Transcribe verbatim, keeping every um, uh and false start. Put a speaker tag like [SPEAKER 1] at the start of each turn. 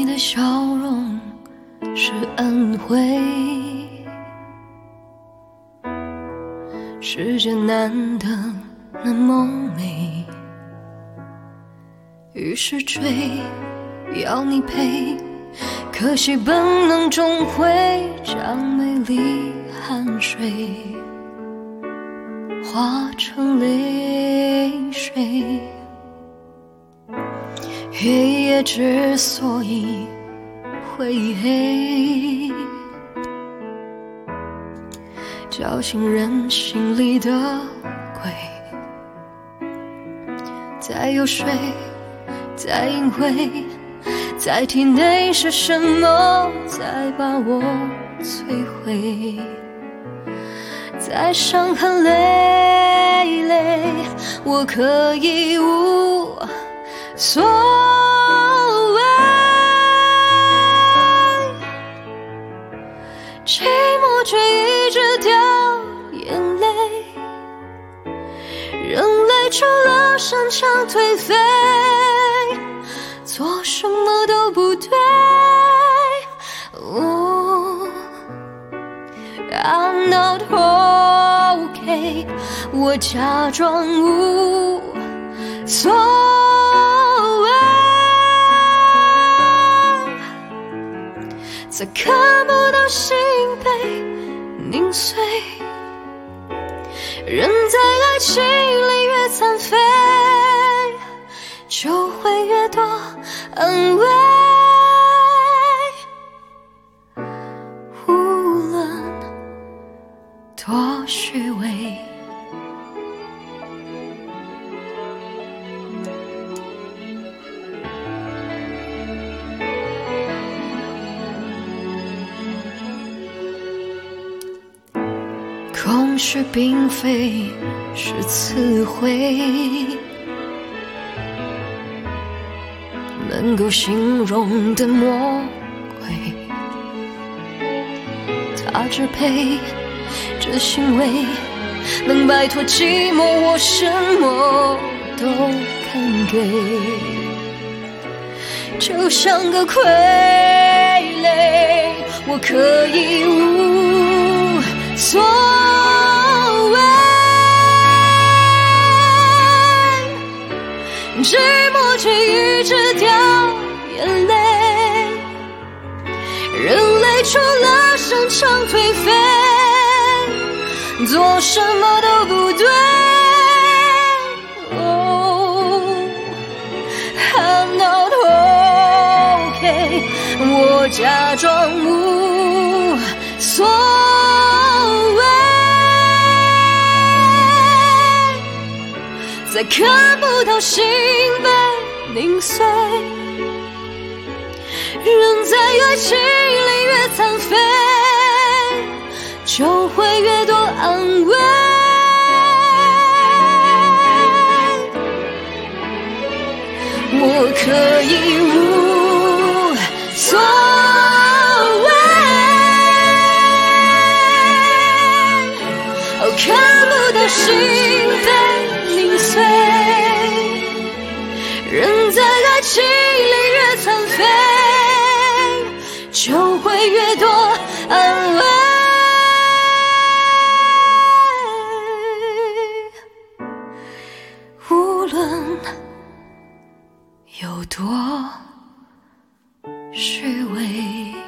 [SPEAKER 1] 的笑容是恩惠，世界难得那么美，于是追，要你陪，可惜本能终会将美丽汗水化成泪水。夜夜之所以会黑，叫醒人心里的鬼，在游说，在隐晦，在体内是什么在把我摧毁，在伤痕累累，我可以无所谓，寂寞却一直掉眼泪，人类除了擅长颓废，做什么都不对。Oh, I'm not okay， 我假装无所谓，再看不到心被凝碎，人在爱情里越残废，就会越多安慰。无论多虚伪，空虚并非是词汇能够形容的魔鬼，它只配这行为能摆脱寂寞，我什么都肯给，就像个傀儡，我可以无所谓，寂寞却一直掉眼泪，人类除了擅长颓废，做什么都不对。 Oh, I'm not okay， 我假装无所谓，再看不到心被凝碎，人在爱情里越残废，就会越多安慰。我可以无所谓，哦，看不到心被凝碎，人在爱情里越残废，就会越多安慰。 无论有多虚伪。